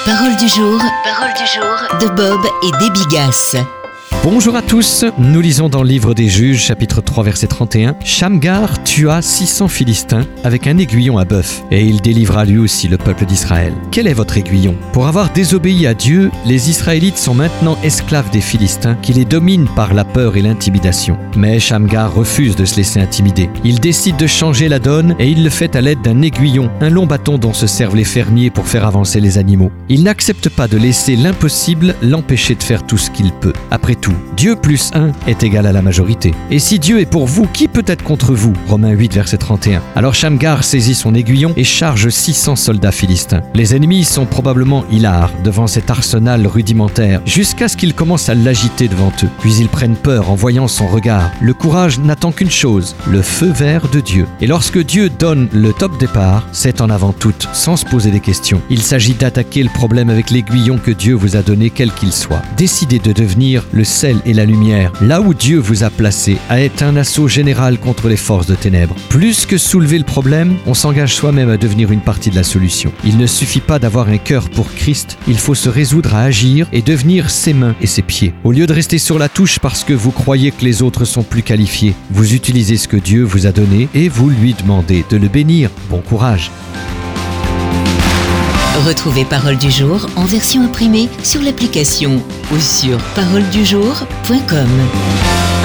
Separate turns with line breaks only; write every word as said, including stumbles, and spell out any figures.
Parole du jour, parole du jour de Bob et Debbie Gass.
Bonjour à tous, nous lisons dans le livre des Juges, chapitre trois, verset trente et un. Shamgar tua six cents Philistins avec un aiguillon à bœuf, et il délivra lui aussi le peuple d'Israël. Quel est votre aiguillon ? Pour avoir désobéi à Dieu, les Israélites sont maintenant esclaves des Philistins qui les dominent par la peur et l'intimidation. Mais Shamgar refuse de se laisser intimider. Il décide de changer la donne et il le fait à l'aide d'un aiguillon, un long bâton dont se servent les fermiers pour faire avancer les animaux. Il n'accepte pas de laisser l'impossible l'empêcher de faire tout ce qu'il peut. Après tout, Dieu plus un est égal à la majorité. Et si Dieu est pour vous, qui peut être contre vous ? Romains huit, verset trente et un. Alors Shamgar saisit son aiguillon et charge six cents soldats philistins. Les ennemis sont probablement hilars devant cet arsenal rudimentaire, jusqu'à ce qu'ils commencent à l'agiter devant eux. Puis ils prennent peur en voyant son regard. Le courage n'attend qu'une chose, le feu vert de Dieu. Et lorsque Dieu donne le top départ, c'est en avant toute, sans se poser des questions. Il s'agit d'attaquer le problème avec l'aiguillon que Dieu vous a donné, quel qu'il soit. Décidez de devenir le sel et la lumière, là où Dieu vous a placé, à être un assaut général contre les forces de ténèbres. Plus que soulever le problème, on s'engage soi-même à devenir une partie de la solution. Il ne suffit pas d'avoir un cœur pour Christ, il faut se résoudre à agir et devenir ses mains et ses pieds. Au lieu de rester sur la touche parce que vous croyez que les autres sont plus qualifiés, vous utilisez ce que Dieu vous a donné et vous lui demandez de le bénir. Bon courage.
Retrouvez Parole du jour en version imprimée sur l'application ou sur parole du jour point com.